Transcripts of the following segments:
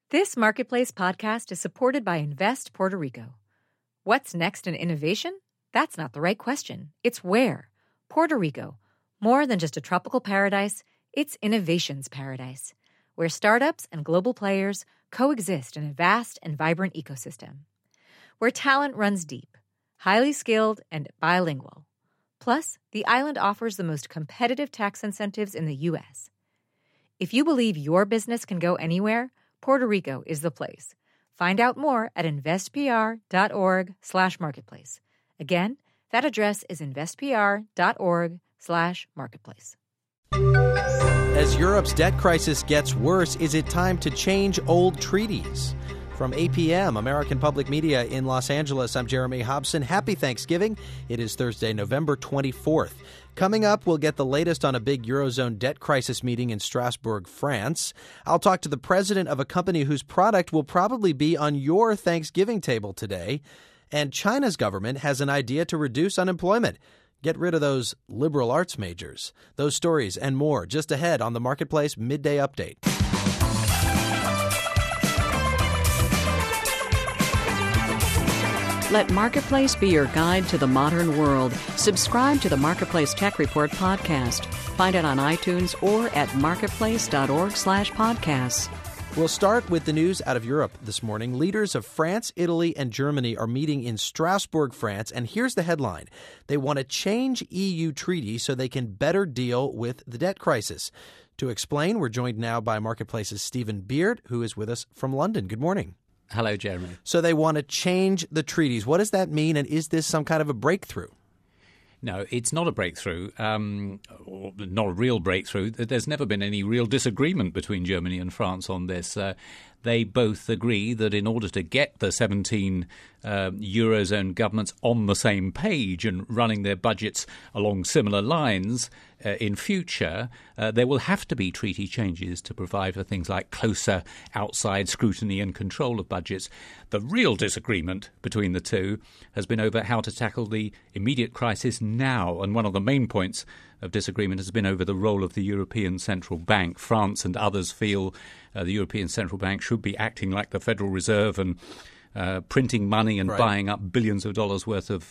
This Marketplace podcast is supported by Invest Puerto Rico. What's next in innovation? That's not the right question. It's where. Puerto Rico. More than just a tropical paradise, it's innovation's paradise, where startups and global players coexist in a vast and vibrant ecosystem. Where talent runs deep, highly skilled, and bilingual. Plus, the island offers the most competitive tax incentives in the U.S. If you believe your business can go anywhere, Puerto Rico is the place. Find out more at investpr.org/marketplace. Again, that address is investpr.org/marketplace. As Europe's debt crisis gets worse, is it time to change old treaties? From APM, American Public Media in Los Angeles, I'm Jeremy Hobson. Happy Thanksgiving. It is Thursday, November 24th. Coming up, we'll get the latest on a big Eurozone debt crisis meeting in Strasbourg, France. I'll talk to the president of a company whose product will probably be on your Thanksgiving table today. And China's government has an idea to reduce unemployment. Get rid of those liberal arts majors. Those stories and more just ahead on the Marketplace Midday Update. Let Marketplace be your guide to the modern world. Subscribe to the Marketplace Tech Report podcast. Find it on iTunes or at marketplace.org/podcasts. We'll start with the news out of Europe this morning. Leaders of France, Italy, and Germany are meeting in Strasbourg, France, and here's the headline. They want to change EU treaties so they can better deal with the debt crisis. To explain, we're joined now by Marketplace's Stephen Beard, who is with us from London. Good morning. Hello, Jeremy. So they want to change the treaties. What does that mean, and is this some kind of a breakthrough? No, it's not a breakthrough, or not a real breakthrough. There's never been any real disagreement between Germany and France on this. They both agree that in order to get the 17 Eurozone governments on the same page and running their budgets along similar lines in future, there will have to be treaty changes to provide for things like closer outside scrutiny and control of budgets. The real disagreement between the two has been over how to tackle the immediate crisis now, and one of the main points of disagreement has been over the role of the European Central Bank. France and others feel the European Central Bank should be acting like the Federal Reserve and printing money and buying up billions of dollars worth of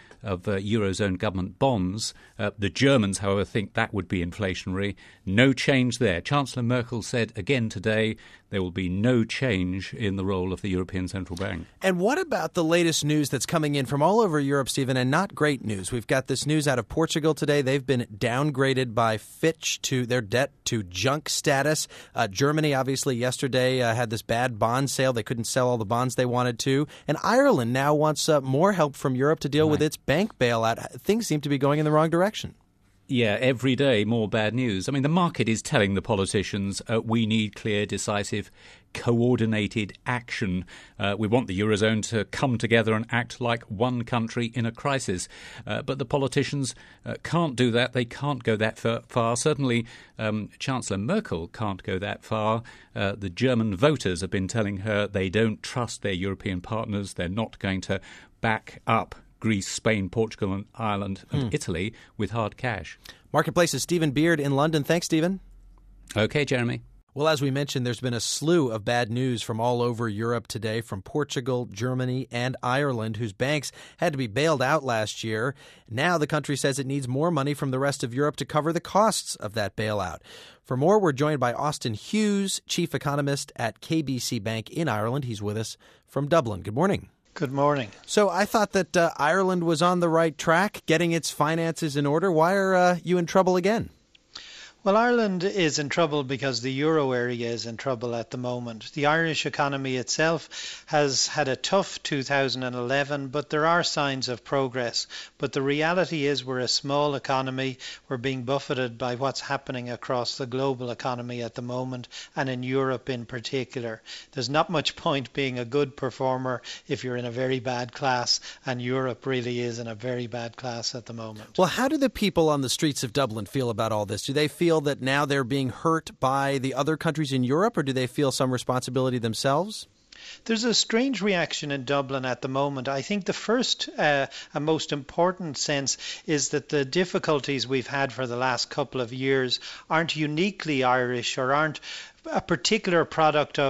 Eurozone government bonds. The Germans, however, think that would be inflationary. No change there. Chancellor Merkel said again today there will be no change in the role of the European Central Bank. And what about the latest news that's coming in from all over Europe, Stephen, and not great news? We've got this news out of Portugal today. They've been downgraded by Fitch to their debt to junk status. Germany, obviously, yesterday had this bad bond sale. They couldn't sell all the bonds they wanted to. And Ireland now wants more help from Europe to deal with its bank bailout. Things seem to be going in the wrong direction. Yeah, every day more bad news. I mean, the market is telling the politicians we need clear, decisive, coordinated action. We want the Eurozone to come together and act like one country in a crisis. But the politicians can't do that. They can't go that far. Certainly, Chancellor Merkel can't go that far. The German voters have been telling her they don't trust their European partners. They're not going to back up Greece, Spain, Portugal, and Ireland and Italy with hard cash. Marketplace's Stephen Beard in London. Thanks, Stephen. Okay, Jeremy. Well, as we mentioned, there's been a slew of bad news from all over Europe today, from Portugal, Germany, and Ireland, whose banks had to be bailed out last year. Now the country says it needs more money from the rest of Europe to cover the costs of that bailout. For more, we're joined by Austin Hughes, chief economist at KBC Bank in Ireland. He's with us from Dublin. Good morning. Good morning. So I thought that Ireland was on the right track, getting its finances in order. Why are you in trouble again? Well, Ireland is in trouble because the euro area is in trouble at the moment. The Irish economy itself has had a tough 2011, but there are signs of progress. But the reality is we're a small economy. We're being buffeted by what's happening across the global economy at the moment, and in Europe in particular. There's not much point being a good performer if you're in a very bad class, and Europe really is in a very bad class at the moment. Well, how do the people on the streets of Dublin feel about all this? Do they feel that now they're being hurt by the other countries in Europe, or do they feel some responsibility themselves? There's a strange reaction in Dublin at the moment. I think the first and most important sense is that the difficulties we've had for the last couple of years aren't uniquely Irish or aren't a particular product of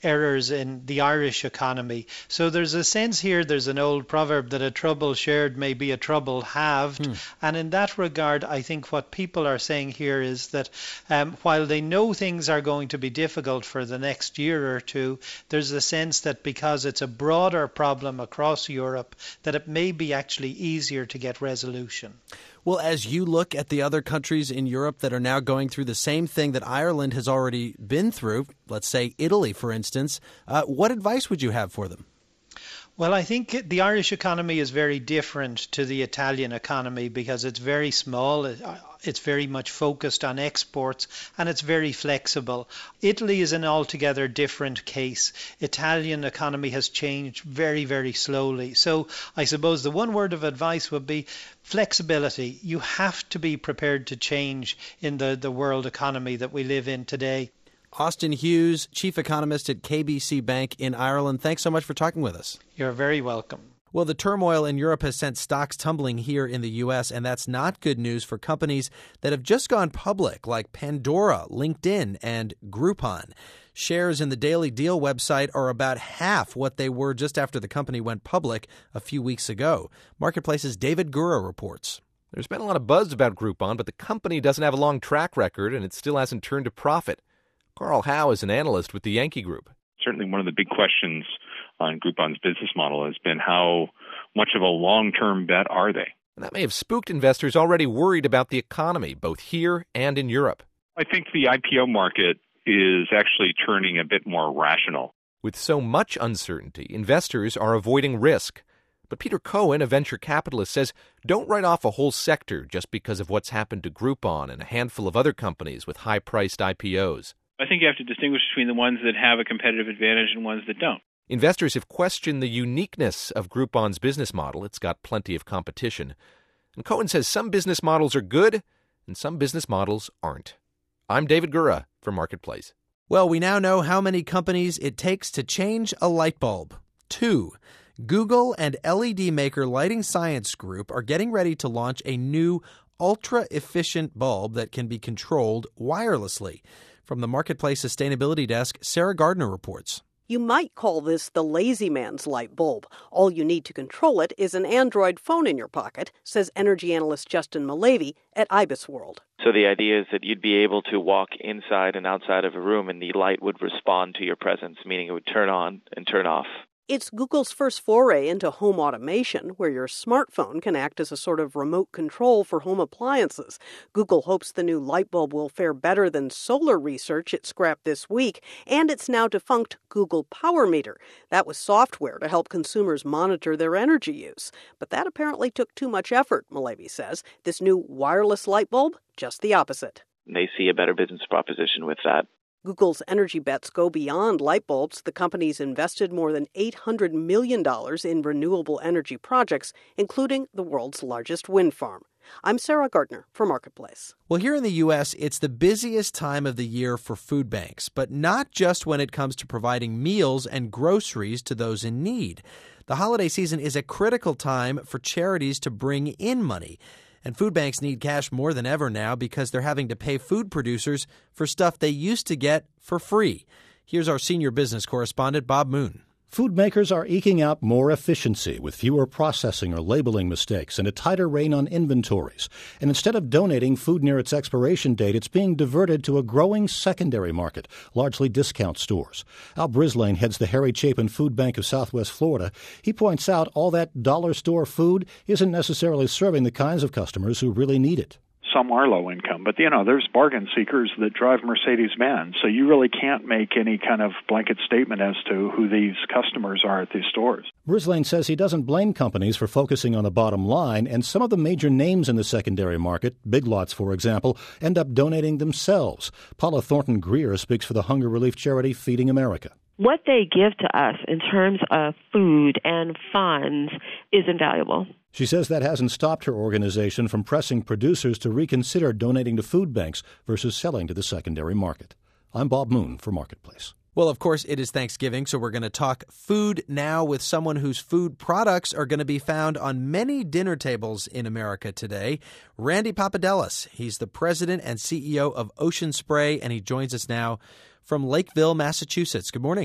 errors in the Irish economy. So there's a sense here, there's an old proverb that a trouble shared may be a trouble halved. And in that regard, I think what people are saying here is that while they know things are going to be difficult for the next year or two, there's a sense that because it's a broader problem across Europe, that it may be actually easier to get resolution. Well, as you look at the other countries in Europe that are now going through the same thing that Ireland has already been through, let's say Italy, for instance, what advice would you have for them? Well, I think the Irish economy is very different to the Italian economy because it's very small. It's very much focused on exports and it's very flexible. Italy is an altogether different case. Italian economy has changed very, very slowly. So I suppose the one word of advice would be flexibility. You have to be prepared to change in the world economy that we live in today. Austin Hughes, Chief Economist at KBC Bank in Ireland. Thanks so much for talking with us. You're very welcome. Well, the turmoil in Europe has sent stocks tumbling here in the U.S., and that's not good news for companies that have just gone public, like Pandora, LinkedIn, and Groupon. Shares in the Daily Deal website are about half what they were just after the company went public a few weeks ago. Marketplace's David Gura reports. There's been a lot of buzz about Groupon, but the company doesn't have a long track record, and it still hasn't turned a profit. Carl Howe is an analyst with the Yankee Group. Certainly one of the big questions on Groupon's business model has been how much of a long-term bet are they? And that may have spooked investors already worried about the economy, both here and in Europe. I think the IPO market is actually turning a bit more rational. With so much uncertainty, investors are avoiding risk. But Peter Cohen, a venture capitalist, says don't write off a whole sector just because of what's happened to Groupon and a handful of other companies with high-priced IPOs. I think you have to distinguish between the ones that have a competitive advantage and ones that don't. Investors have questioned the uniqueness of Groupon's business model. It's got plenty of competition. And Cohen says some business models are good and some business models aren't. I'm David Gura for Marketplace. Well, we now know how many companies it takes to change a light bulb. 2. Google and LED maker Lighting Science Group are getting ready to launch a new ultra-efficient bulb that can be controlled wirelessly. From the Marketplace Sustainability Desk, Sarah Gardner reports. You might call this the lazy man's light bulb. All you need to control it is an Android phone in your pocket, says energy analyst Justin Malavy at IBIS World. So the idea is that you'd be able to walk inside and outside of a room and the light would respond to your presence, meaning it would turn on and turn off. It's Google's first foray into home automation, where your smartphone can act as a sort of remote control for home appliances. Google hopes the new light bulb will fare better than solar research it scrapped this week, and its now defunct Google Power Meter. That was software to help consumers monitor their energy use. But that apparently took too much effort, Malavy says. This new wireless light bulb, just the opposite. They see a better business proposition with that. Google's energy bets go beyond light bulbs. The company's invested more than $800 million in renewable energy projects, including the world's largest wind farm. I'm Sarah Gardner for Marketplace. Well, here in the U.S., it's the busiest time of the year for food banks, but not just when it comes to providing meals and groceries to those in need. The holiday season is a critical time for charities to bring in money. And food banks need cash more than ever now because they're having to pay food producers for stuff they used to get for free. Here's our senior business correspondent, Bob Moon. Food makers are eking out more efficiency with fewer processing or labeling mistakes and a tighter rein on inventories. And instead of donating food near its expiration date, it's being diverted to a growing secondary market, largely discount stores. Al Brislane heads the Harry Chapin Food Bank of Southwest Florida. He points out all that dollar store food isn't necessarily serving the kinds of customers who really need it. Some are low income, but, there's bargain seekers that drive Mercedes-Benz, so you really can't make any kind of blanket statement as to who these customers are at these stores. Brislane says he doesn't blame companies for focusing on the bottom line, and some of the major names in the secondary market, Big Lots, for example, end up donating themselves. Paula Thornton-Greer speaks for the hunger relief charity Feeding America. What they give to us in terms of food and funds is invaluable. She says that hasn't stopped her organization from pressing producers to reconsider donating to food banks versus selling to the secondary market. I'm Bob Moon for Marketplace. Well, of course, it is Thanksgiving, so we're going to talk food now with someone whose food products are going to be found on many dinner tables in America today. Randy Papadelis. He's the president and CEO of Ocean Spray, and he joins us now from Lakeville, Massachusetts. Good morning.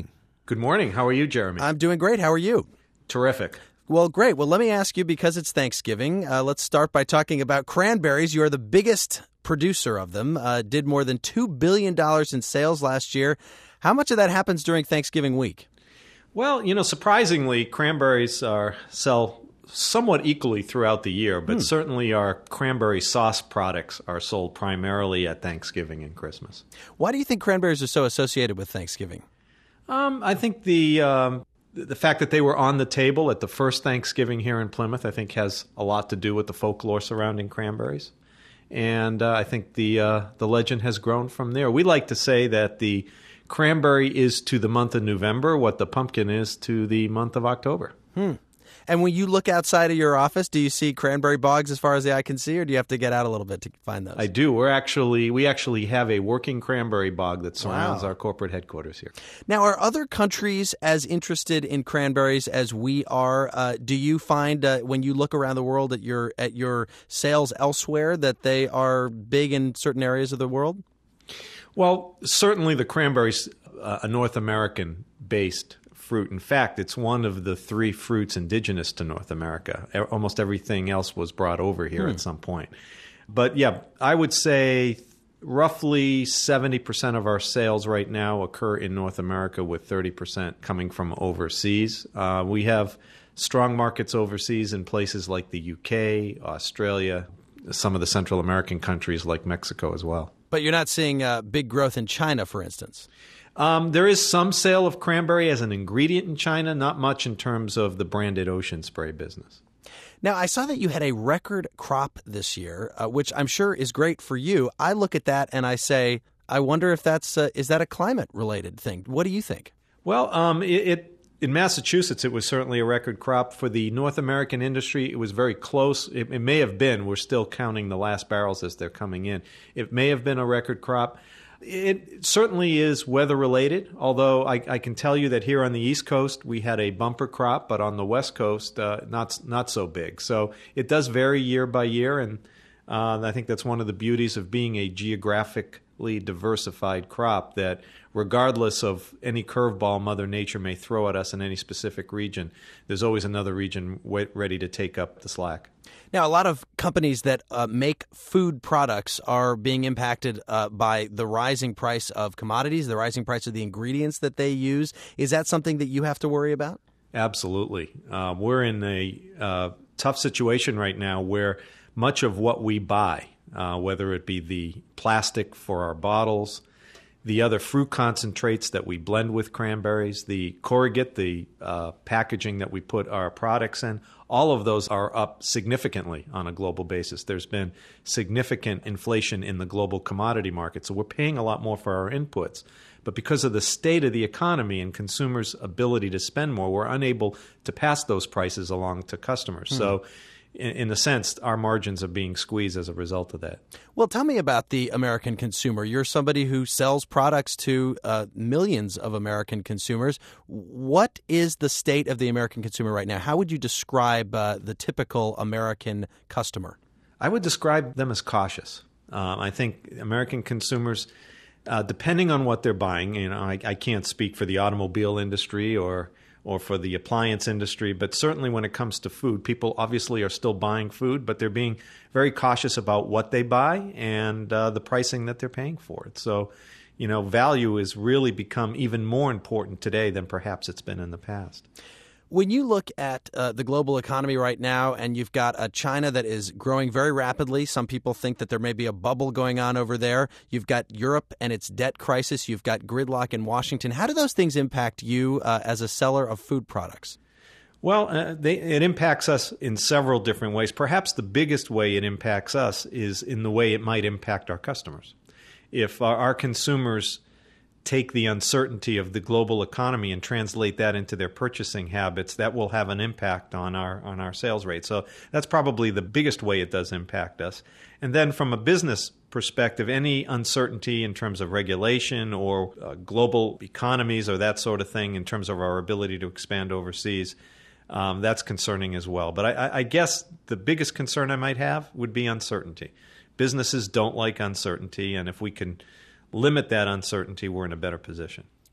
Good morning. How are you, Jeremy? I'm doing great. How are you? Terrific. Well, great. Well, let me ask you, because it's Thanksgiving, let's start by talking about cranberries. You are the biggest producer of them, did more than $2 billion in sales last year. How much of that happens during Thanksgiving week? Well, surprisingly, cranberries sell somewhat equally throughout the year, but certainly our cranberry sauce products are sold primarily at Thanksgiving and Christmas. Why do you think cranberries are so associated with Thanksgiving? I think the fact that they were on the table at the first Thanksgiving here in Plymouth, I think, has a lot to do with the folklore surrounding cranberries. And I think the legend has grown from there. We like to say that the cranberry is to the month of November what the pumpkin is to the month of October. And when you look outside of your office, do you see cranberry bogs as far as the eye can see, or do you have to get out a little bit to find those? I do. We actually have a working cranberry bog that surrounds our corporate headquarters here. Now, are other countries as interested in cranberries as we are? Do you find when you look around the world at your sales elsewhere that they are big in certain areas of the world? Well, certainly the cranberry's a North American-based fruit. In fact, it's one of the 3 fruits indigenous to North America. Almost everything else was brought over here at some point. But yeah, I would say roughly 70% of our sales right now occur in North America, with 30% coming from overseas. We have strong markets overseas in places like the UK, Australia, some of the Central American countries like Mexico as well. But you're not seeing big growth in China, for instance. There is some sale of cranberry as an ingredient in China, not much in terms of the branded Ocean Spray business. Now, I saw that you had a record crop this year, which I'm sure is great for you. I look at that and I say, I wonder if is that a climate-related thing? What do you think? Well, in Massachusetts, it was certainly a record crop. For the North American industry, it was very close. It may have been. We're still counting the last barrels as they're coming in. It may have been a record crop. It certainly is weather-related, although I can tell you that here on the East Coast we had a bumper crop, but on the West Coast not so big. So it does vary year by year, and I think that's one of the beauties of being a geographically diversified crop, that regardless of any curveball Mother Nature may throw at us in any specific region, there's always another region ready to take up the slack. Now, a lot of companies that make food products are being impacted by the rising price of commodities, the rising price of the ingredients that they use. Is that something that you have to worry about? Absolutely. We're in a tough situation right now where much of what we buy, whether it be the plastic for our bottles, the other fruit concentrates that we blend with cranberries, the corrugate, the packaging that we put our products in, all of those are up significantly on a global basis. There's been significant inflation in the global commodity market, so we're paying a lot more for our inputs. But because of the state of the economy and consumers' ability to spend more, we're unable to pass those prices along to customers. So in a sense, our margins are being squeezed as a result of that. Well, tell me about the American consumer. You're somebody who sells products to millions of American consumers. What is the state of the American consumer right now? How would you describe the typical American customer? I would describe them as cautious. I think American consumers, depending on what they're buying, I can't speak for the automobile industry or for the appliance industry, but certainly when it comes to food, people obviously are still buying food, but they're being very cautious about what they buy and the pricing that they're paying for it. So, value has really become even more important today than perhaps it's been in the past. When you look at the global economy right now, and you've got a China that is growing very rapidly, some people think that there may be a bubble going on over there. You've got Europe and its debt crisis. You've got gridlock in Washington. How do those things impact you as a seller of food products? Well, it impacts us in several different ways. Perhaps the biggest way it impacts us is in the way it might impact our customers. If our consumers take the uncertainty of the global economy and translate that into their purchasing habits, that will have an impact on our sales rate. So that's probably the biggest way it does impact us. And then from a business perspective, any uncertainty in terms of regulation or global economies or that sort of thing in terms of our ability to expand overseas, that's concerning as well. But I guess the biggest concern I might have would be uncertainty. Businesses don't like uncertainty, and if we can limit that uncertainty, we're in a better position.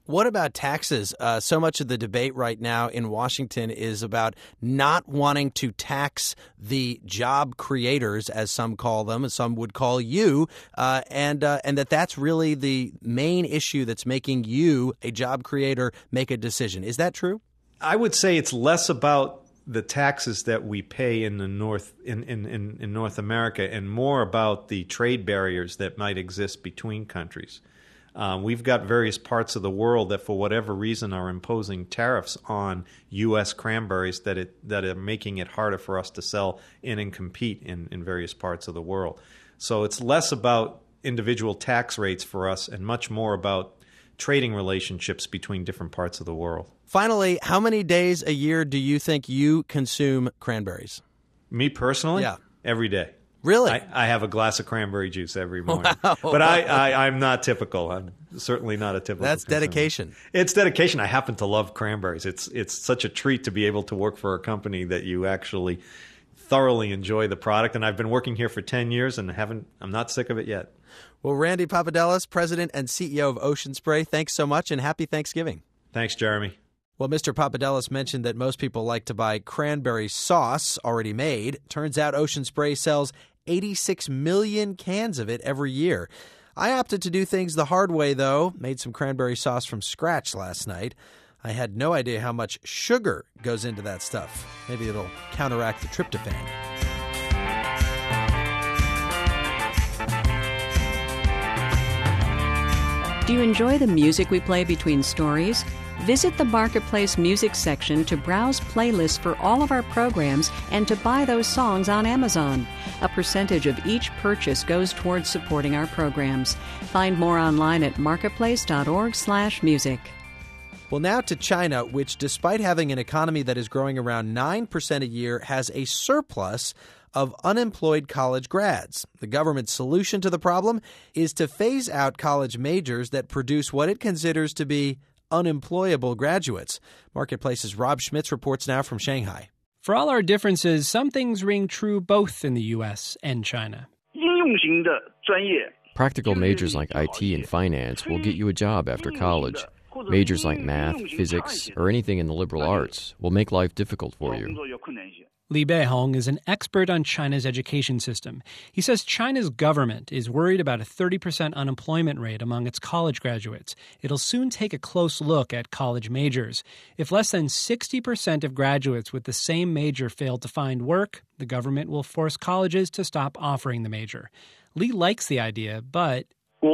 What about taxes? So much of the debate right now in Washington is about not wanting to tax the job creators, as some call them, as some would call you, and that's really the main issue that's making you, a job creator, make a decision. Is that true? I would say it's less about the taxes that we pay in the North in North America and more about the trade barriers that might exist between countries. We've got various parts of the world that, for whatever reason, are imposing tariffs on U.S. cranberries that are making it harder for us to sell in and compete in various parts of the world. So it's less about individual tax rates for us and much more about trading relationships between different parts of the world. Finally, how many days a year do you think you consume cranberries? Me personally? Yeah. Every day. Really? I have a glass of cranberry juice every morning. Wow. But I'm not typical. I'm certainly not a typical That's consumer. dedication. It's dedication. I happen to love cranberries. It's such a treat to be able to work for a company that you actually thoroughly enjoy the product. And I've been working here for 10 years and I'm not sick of it yet. Well, Randy Papadella, President and CEO of Ocean Spray, thanks so much and happy Thanksgiving. Thanks, Jeremy. Well, Mr. Papadella mentioned that most people like to buy cranberry sauce already made. Turns out Ocean Spray sells 86 million cans of it every year. I opted to do things the hard way, though. Made some cranberry sauce from scratch last night. I had no idea how much sugar goes into that stuff. Maybe it'll counteract the tryptophan. Do you enjoy the music we play between stories? Visit the Marketplace music section to browse playlists for all of our programs and to buy those songs on Amazon. A percentage of each purchase goes towards supporting our programs. Find more online at marketplace.org/music. Well, now to China, which, despite having an economy that is growing around 9% a year, has a surplus of unemployed college grads. The government's solution to the problem is to phase out college majors that produce what it considers to be unemployable graduates. Marketplace's Rob Schmitz reports now from Shanghai. For all our differences, some things ring true both in the U.S. and China. Practical majors like IT and finance will get you a job after college. Majors like math, physics, or anything in the liberal arts will make life difficult for you. Li Beihong is an expert on China's education system. He says China's government is worried about a 30% unemployment rate among its college graduates. It'll soon take a close look at college majors. If less than 60% of graduates with the same major fail to find work, the government will force colleges to stop offering the major. Li likes the idea, but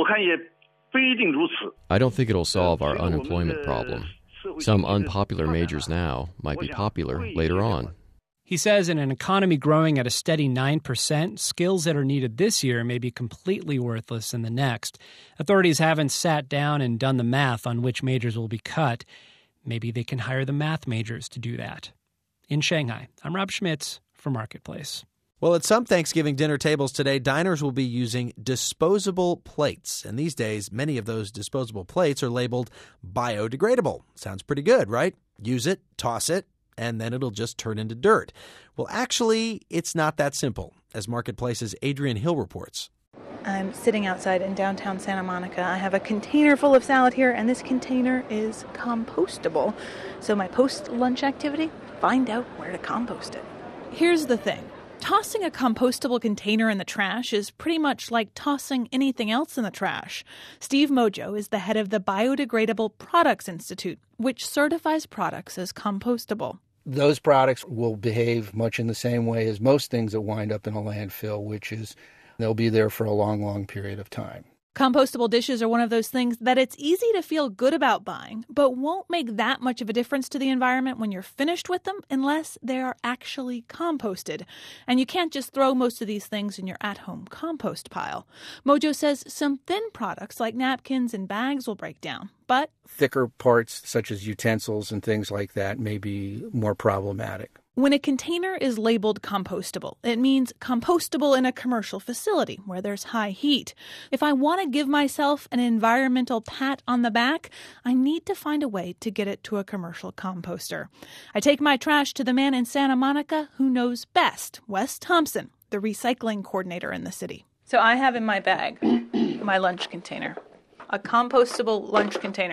I don't think it'll solve our unemployment problem. Some unpopular majors now might be popular later on. He says in an economy growing at a steady 9%, skills that are needed this year may be completely worthless in the next. Authorities haven't sat down and done the math on which majors will be cut. Maybe they can hire the math majors to do that. In Shanghai, I'm Rob Schmitz for Marketplace. Well, at some Thanksgiving dinner tables today, diners will be using disposable plates. And these days, many of those disposable plates are labeled biodegradable. Sounds pretty good, right? Use it, toss it, and then it'll just turn into dirt. Well, actually, it's not that simple, as Marketplace's Adrian Hill reports. I'm sitting outside in downtown Santa Monica. I have a container full of salad here, and this container is compostable. So my post-lunch activity, find out where to compost it. Here's the thing. Tossing a compostable container in the trash is pretty much like tossing anything else in the trash. Steve Mojo is the head of the Biodegradable Products Institute, which certifies products as compostable. Those products will behave much in the same way as most things that wind up in a landfill, which is they'll be there for a long, long period of time. Compostable dishes are one of those things that it's easy to feel good about buying, but won't make that much of a difference to the environment when you're finished with them unless they are actually composted. And you can't just throw most of these things in your at-home compost pile. Mojo says some thin products like napkins and bags will break down, but thicker parts such as utensils and things like that may be more problematic. When a container is labeled compostable, it means compostable in a commercial facility where there's high heat. If I want to give myself an environmental pat on the back, I need to find a way to get it to a commercial composter. I take my trash to the man in Santa Monica who knows best, Wes Thompson, the recycling coordinator in the city. So I have in my bag my lunch container, a compostable lunch container.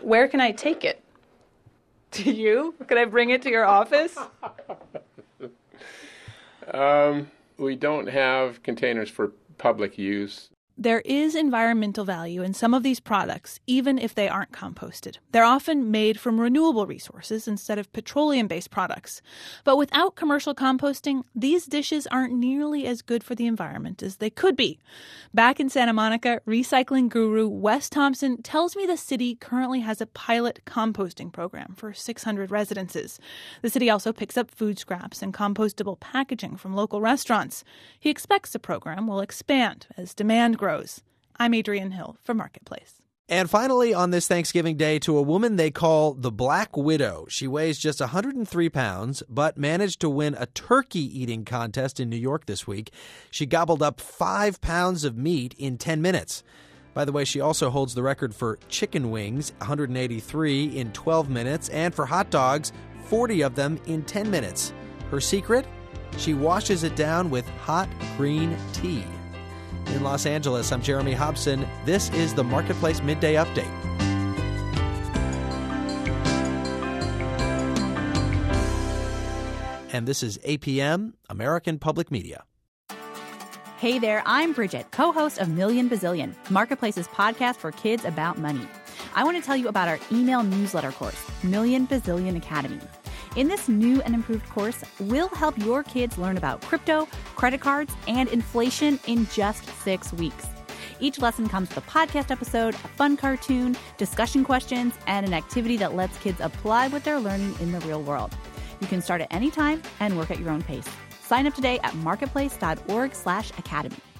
Where can I take it? To you? Can I bring it to your office? We don't have containers for public use. There is environmental value in some of these products, even if they aren't composted. They're often made from renewable resources instead of petroleum-based products. But without commercial composting, these dishes aren't nearly as good for the environment as they could be. Back in Santa Monica, recycling guru Wes Thompson tells me the city currently has a pilot composting program for 600 residences. The city also picks up food scraps and compostable packaging from local restaurants. He expects the program will expand as demand grows. I'm Adrienne Hill for Marketplace. And finally, on this Thanksgiving Day, to a woman they call the Black Widow. She weighs just 103 pounds, but managed to win a turkey eating contest in New York this week. She gobbled up 5 pounds of meat in 10 minutes. By the way, she also holds the record for chicken wings, 183 in 12 minutes, and for hot dogs, 40 of them in 10 minutes. Her secret? She washes it down with hot green tea. In Los Angeles, I'm Jeremy Hobson. This is the Marketplace Midday Update. And this is APM, American Public Media. Hey there, I'm Bridget, co-host of Million Bazillion, Marketplace's podcast for kids about money. I want to tell you about our email newsletter course, Million Bazillion Academy. In this new and improved course, we'll help your kids learn about crypto, credit cards, and inflation in just 6 weeks. Each lesson comes with a podcast episode, a fun cartoon, discussion questions, and an activity that lets kids apply what they're learning in the real world. You can start at any time and work at your own pace. Sign up today at marketplace.org/academy.